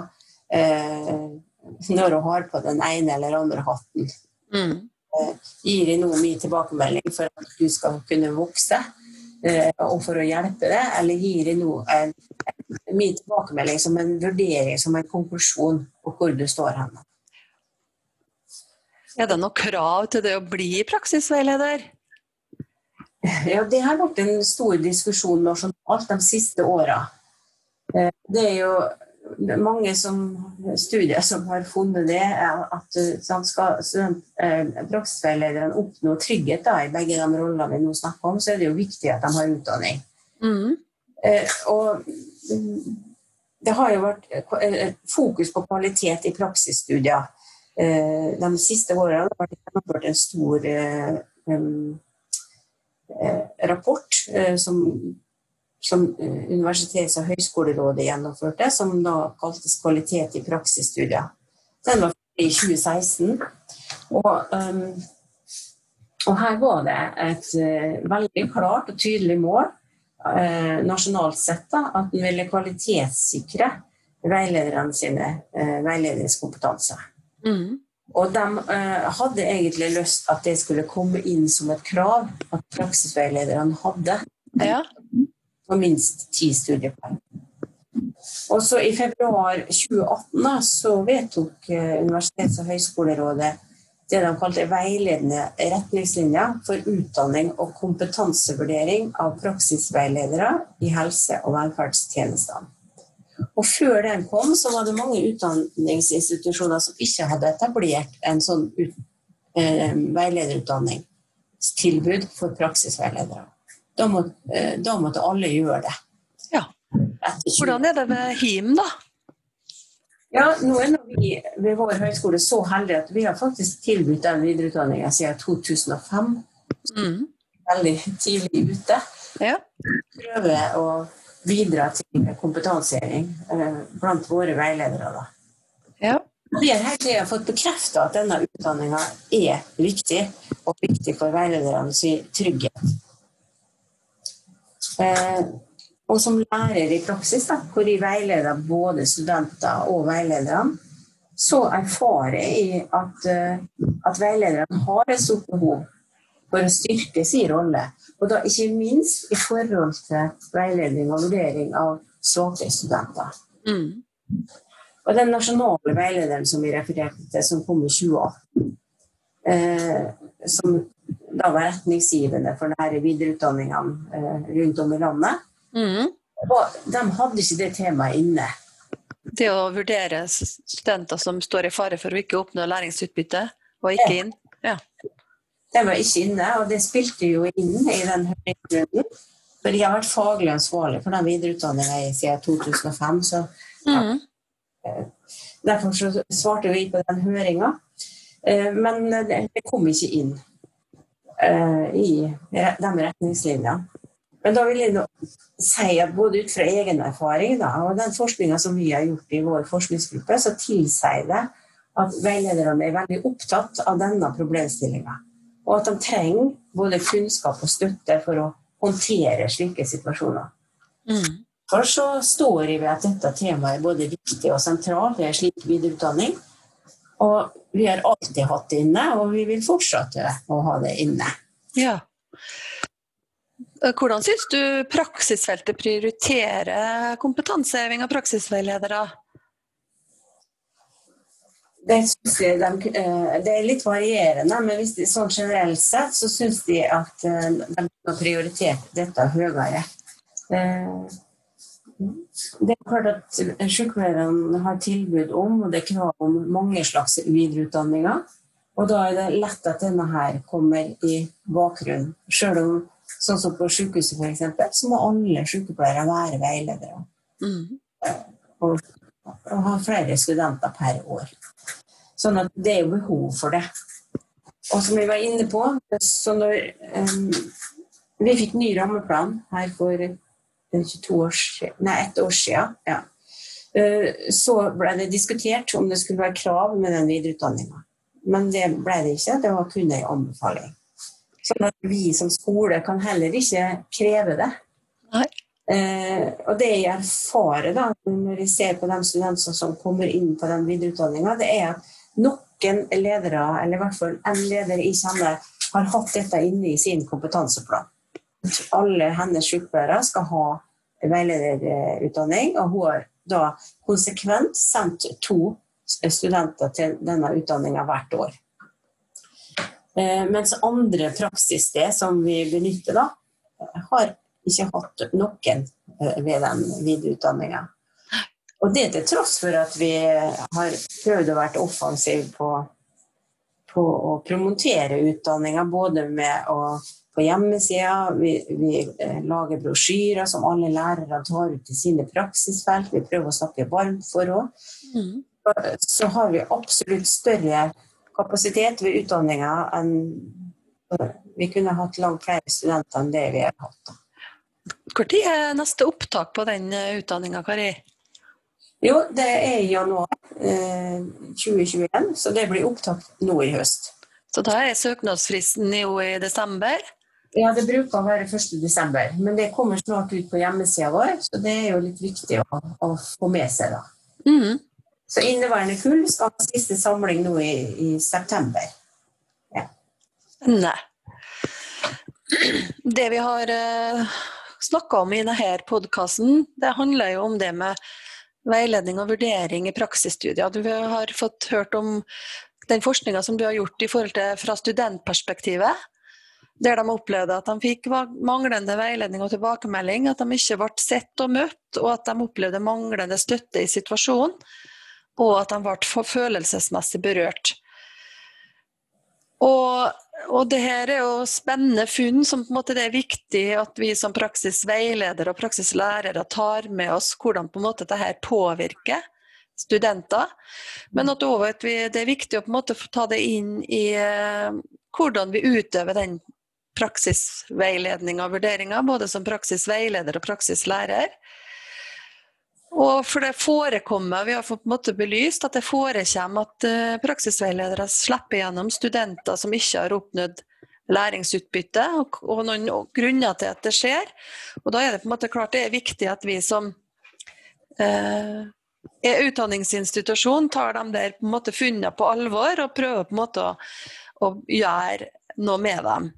når hun har på den ene eller andre hatten. Gir jeg noe mye tilbakemelding for at du skal kunne vokse og for å hjelpe deg, eller gir jeg noe mye tilbakemelding som en vurdering, som en konklusjon på hvor du står hen. Er det noe krav til det å bli praksisveileder? Ja, det har vært en stor diskusjon nasjonalt de siste årene. Det er jo mange studier som har funnet det, at skal praksisveilederne oppnå trygghet da, i begge de rollene vi nå snakker om, så er det jo viktig at de har utdanning. Og det har jo vært fokus på kvalitet i praksisstudier. De siste årene har det vært gjennomført en stor rapport som Universitets- og høyskolerådet gjennomførte, som da kaltes kvalitet i praksisstudier. Den var i 2016, og her var det et veldig klart og tydelig mål nasjonalt sett da, at den ville kvalitetssikre veilederne sine veiledningskompetanse. Og de hadde egentlig lyst at det skulle komme inn som et krav at praksisveilederne hadde på minst 10 studiepoeng. Og så i februar 2018 så vedtok Universitets- og høyskolerådet det de kalte veiledende retningslinjer for utdanning og kompetansevurdering av praksisveiledere i helse- og velferdstjenestene. Og før den kom, så var det mange utdanningsinstitusjoner som ikke hadde etablert en sånn veilederutdanningstilbud for praksisveiledere. da måtte alle gjøre det. Ja. Hvordan det ved HIM da? Ja, nå vi ved vår høyskole så heldige at vi har faktisk tilbudt den videreutdanningen siden 2005. Veldig tidlig ute. Ja. Prøver å bidra til kompetanseheving blant våre veiledere da. Ja. Vi har helt tiden fått bekreftet at denne utdanningen viktig, og viktig for veiledernes trygghet. Og som lærer i praksis, da, hvor jeg veileder både studenter og veilederne, så erfarer jeg at veilederne har et stort behov for å styrke sin rolle, og da ikke minst i forhold til veiledning og vurdering av svake studenter. Og den nasjonale veilederen som vi refererte til, som kom i 2018, som da var retningsgivende for denne videreutdanningene rundt om i landet, og de hadde ikke det temaet inne. Det å vurdere studenter som står i fare for å ikke oppnå læringsutbytte, og ikke inn. Ja. Det var ikke inne, og det spilte jo inn i den høringsrunden, for jeg har vært faglig ansvarlig for den videreutdanningen siden 2005, så derfor så svarte vi på den høringen, men det kom ikke inn i de retningslinjene. Men da vil jeg nå si at både ut fra egen erfaring da, og den forskningen som vi har gjort i vår forskningsgruppe, så tilsier det at veilederne veldig opptatt av denne problemstillingen, og at de trenger både kunnskap og støtte for å håndtere slike situasjoner. For så står jeg ved at dette temaet både viktig og sentralt i en slik videreutdanning, og vi har alltid hatt det inne, og vi vil fortsette å ha det inne. Ja. Hvordan synes du praksisfeltet prioriterer kompetanseheving av praksisveiledere? Det litt varierende, men hvis det sånn generelt sett, så synes de at de har prioritert dette høyere. Det klart at sykepleierne har tilbud om, og det krav om mange slags videreutdanninger, og da det lett at denne her kommer i bakgrunn. Selv om, sånn som på sykehuset for eksempel, så må alle sykepleiere være veiledere. Og ha flere studenter per år. Sånn at det jo behov for det. Og som vi var inne på, så når vi fikk ny rammeplan her for 1 år siden, ja. Så ble det diskutert om det skulle være krav med den videreutdanningen. Men det ble det ikke, det var kun en anbefaling. Sånn at vi som skole kan heller ikke kreve det. Nei. Og det jeg erfarer da, når jeg ser på de studenter som kommer inn på den videreutdanningen, det at noen ledere, eller i hvert fall en leder jeg kjenner, har hatt dette inne i sin kompetanseplan. Alle hennes sykepleiere skal ha veilederutdanning, og hun har da konsekvent sendt 2 studenter til denne utdanningen hvert år. Mens andre praksissted som vi benytter da, har ikke hatt noen ved den videreutdanningen. Og det til tross for at vi har prøvd å være offensiv på å promotere utdanningen, både med å på hjemmesiden, vi lager brosjyrer som alle lærere tar ut i sine praksisfelt, vi prøver å snakke varmt for oss. Så har vi absolutt større kapasitet ved utdanningen enn vi kunne hatt langt flere studenter enn det vi har hatt. Hvor tid neste opptak på den utdanningen, Kari? Jo, det i januar 2021, så det blir opptak nå i høst. Så da søknadsfristen jo i desember? Ja, det bruker å være 1. desember, men det kommer snart ut på hjemmesiden vår, så det jo litt viktig å få med seg da. Så inneværende kull skal ha siste samling nå i september. Ja. Nei. Det vi har snakket om i denne podcasten, det handler jo om det med veiledning og vurdering i praksisstudier. Du har fått hørt om den forskningen som du har gjort i forhold til fra studentperspektivet, der de opplevde at de fikk manglende veiledning og tilbakemelding, at de ikke ble sett og møtt, og at de opplevde manglende støtte i situasjonen, og at de ble følelsesmessig berørt. Og Og det her jo spennende funn som på en måte det viktig at vi som praksisveiledere og praksislærere tar med oss hvordan på en måte dette her påvirker studenter. Men at det viktig å på en måte få ta det inn i hvordan vi utøver den praksisveiledning og vurderinger, både som praksisveileder og praksislærer. Og for det forekommer, vi har fått på en måte belyst at det forekommer at praksisveiledere slipper gjennom studenter som ikke har oppnådd læringsutbytte, og noen grunner til at det skjer. Og da det på en måte klart det viktig at vi som utdanningsinstitusjon tar dem der på en måte funnet på alvor og prøver på en måte å gjøre noe med dem.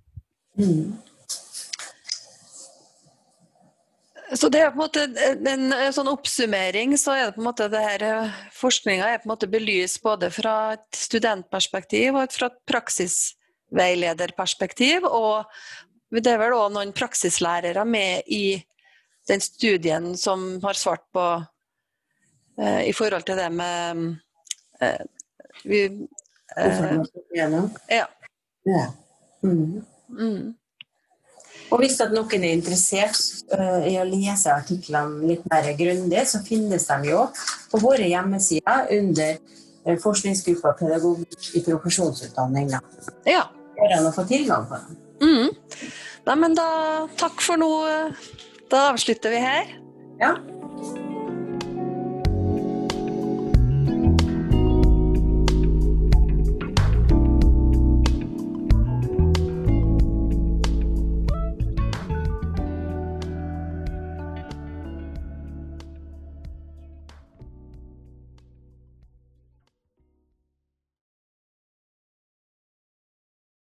Så det på en måte en sånn oppsummering, så det på en måte det her forskningen på en måte belyst både fra et studentperspektiv og fra et praksisveilederperspektiv, og det vel også noen praksislærere med i den studien som har svart på i forhold til det med Og hvis at noen interessert i å lese artiklene litt mer grundig, så finnes de jo på våre hjemmesider under forskningsgruppa pedagogikk i profesjonsutdanning. Ja. Går det an å få tilgang på dem? Nei, men da, takk for nå. Da avslutter vi her. Ja.